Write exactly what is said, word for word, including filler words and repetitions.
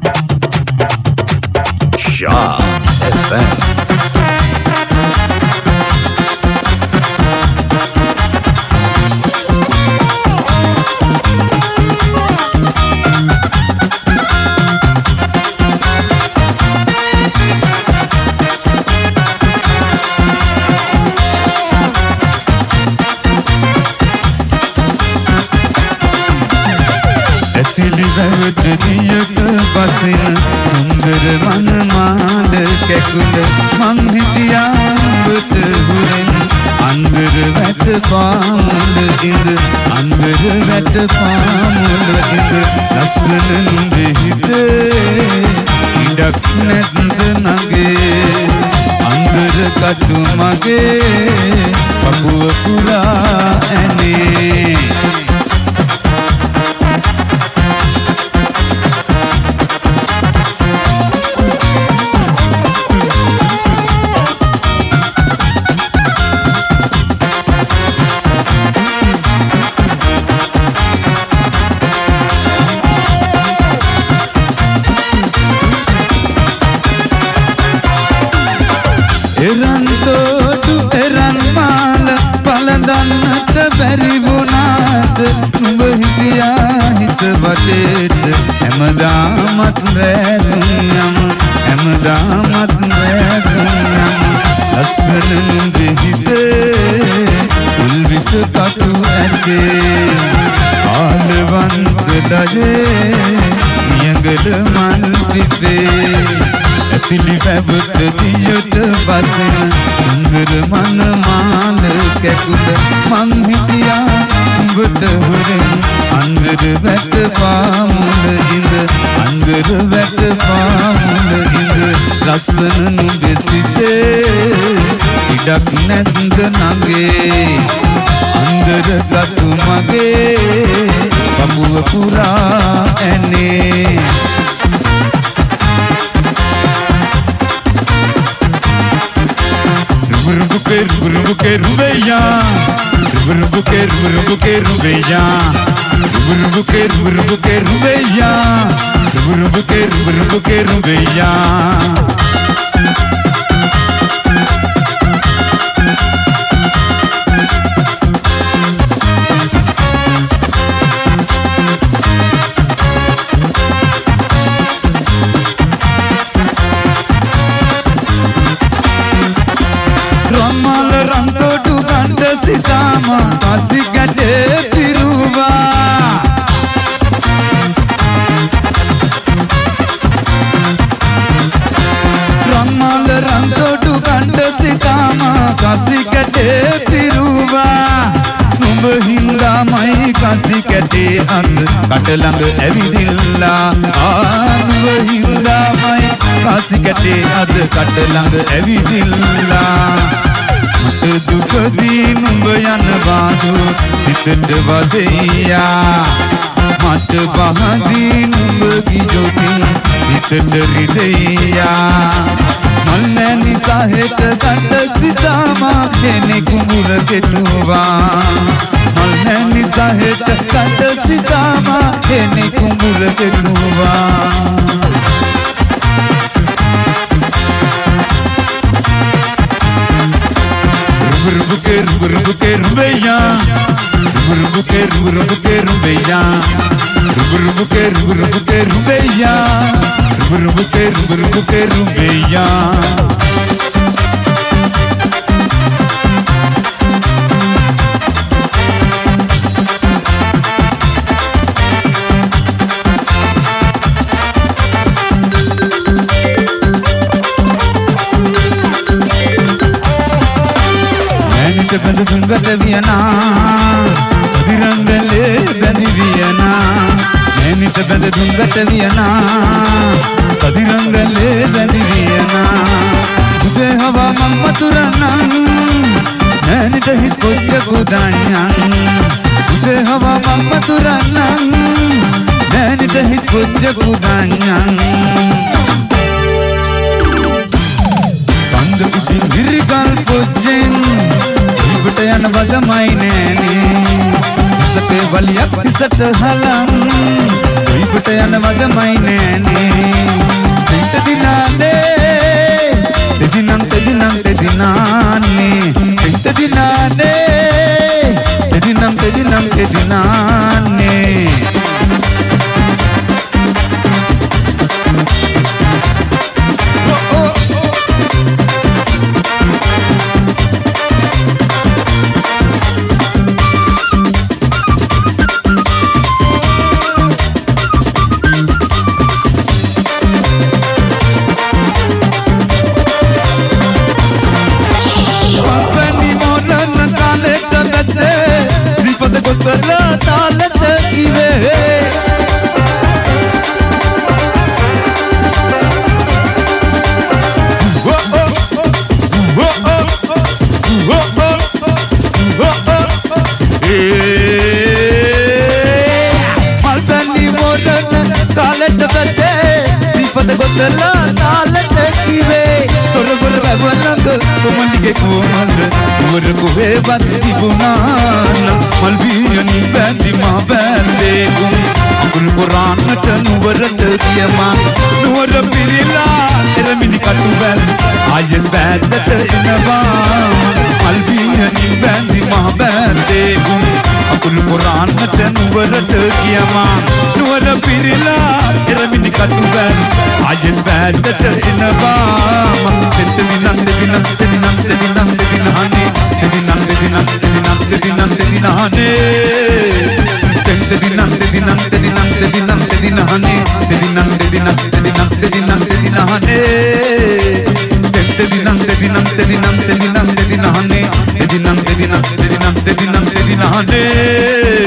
Shaw F M. दियक Bassein सुंदर मन माल कैकुल मन हिटियाबत हुरेन अंदर वैट पामुल इंद अंदर वैट पामुल इंद लसन हिते इडक नेंद नगे अंदर कटु मगे पपुव पुरा एने एरन तोटु एरन माल पलदन्नट बැරි වුණාට නුඹ හිටියා හිත වටේට හැමදාමත් රැඳුම් යම හැමදාමත් රැඳුම් යම ලස්සන නුඹේ හිතේ උල්විස කටු ඇත්තේ ආලවන්ත දජේ නියඟල මල් පිටේ ඇතිලි පැවත දියට බසෙන සුන්දර මන මාල කැකුල මං හිටියා උඹට හුරෙන් අන්දර වැට පාමුල ඉඳ අන්දර වැට පාමුල ඉඳ ලස්සන නුඹේ සිතේ ඉඩක් නැද්ද නගේ අන්දර කටු මගේ පඹුව පුරා ඇනේ Rubuke, rubuke, rubeya. Rubuke, rubuke, rubeya. Rubuke, rubuke, rubeya. Rubuke, rubuke, rubeya. Ramal rantodu ganda sitama kasigate piruva Ramal rantodu ganda sitama kasigate piruva Numba hinda mai kasigate and katalang evidilla Numba hinda mai kasigate and katalang evidilla මට දුකදී නුඹ යන බාදු සිතට වදෙයා මට පහදී නුඹ කිජොතින් හිතට රිදෙයා මල් නැනි සහෙත ගන්න සිතාමා කෙනෙකු මුල කෙටුවා මල් නැනි සහෙත ගන්න සිතාමා කෙනෙකු මුල කෙටුවා Rubuke, rubuke, rubeya. Rubuke, rubuke, rubeya. Rubuke, rubuke, rubeya. Rubuke, rubuke, rubeya. බඳ දුංගට වියනා අදිරංගලේ බැඳි වියනා මෑනිට බඳ දුංගට වියනා අදිරංගලේ බැඳි වියනා උදේ හවා මම් මතුරන්නම් මෑනිට හිත් කොච්ච කුදන්නම් උදේ හවා මම් මතුරන්නම් මෑනිට හිත් කොච්ච කුදන්නම් කන්ද පිටින් විරිකල් පොච්චෙන් ඉබට යන වදමයි නෑනේ අසකේ වලියක් පිසට හලන් ඔයිබට යන වගමයි නෑනේ දෙන්ට දිනානේ දෙදිනම් දෙදිනම් දෙදිනානේ දෙන්ට දිනානේ දෙදිනම් දෙදිනම් දෙදිනානේ කොතලා තාලට ඉවේ මල්පැණි මොරන තාලට වැටේ සිපත කොතලා තාලට ඉවේ සොරගොර වැවලඟ කොමලිගේ කොමල නුවර කොහෙවත් තිබුණාන මල්වියනි බැඳි මා බැඳේ ගුම් අඟුරු කොරාන්නට නුවරට ගියමා නුවර පිරිලා එරමිනි කටුවැල් ආයෙත් බෑද්දට එනවා මල්වියනි බැඳි මා බැඳේ ගුම් අඟුරු කොරාන්නට නුවරට ගියමා නුවර පිරිලා එරමිනි කටුවැල් ආයෙත් බෑද්දට එනවා මං දෙන්න දිනන් දෙදිනන් දෙදිනන් දෙදිනන් දෙදිනහනේ දෙදිනන් දෙදිනන් දෙදිනන් දෙදිනන් දෙදිනහනේ දෙන්න දිනන් දෙදිනන් දෙදිනන් දෙදිනන් දෙදිනහනේ දෙදිනන් දෙදිනන් දෙදිනන් දෙදිනන් දෙදිනහනේ දෙන්න දිනන් දෙදිනන් දෙදිනන් දෙදිනන් දෙදිනහනේ දෙදිනන් දෙදිනන් දෙදිනන් දෙදිනන් දෙදිනහනේ